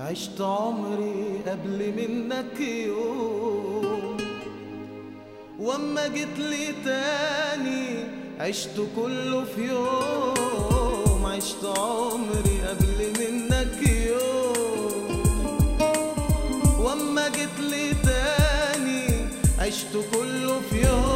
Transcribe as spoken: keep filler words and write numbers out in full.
عشت عمري قبل منك يوم، واما جيت لي تاني عشت كله في يوم. عشت عمري قبل منك يوم، واما جيت لي تاني عشت كله في يوم.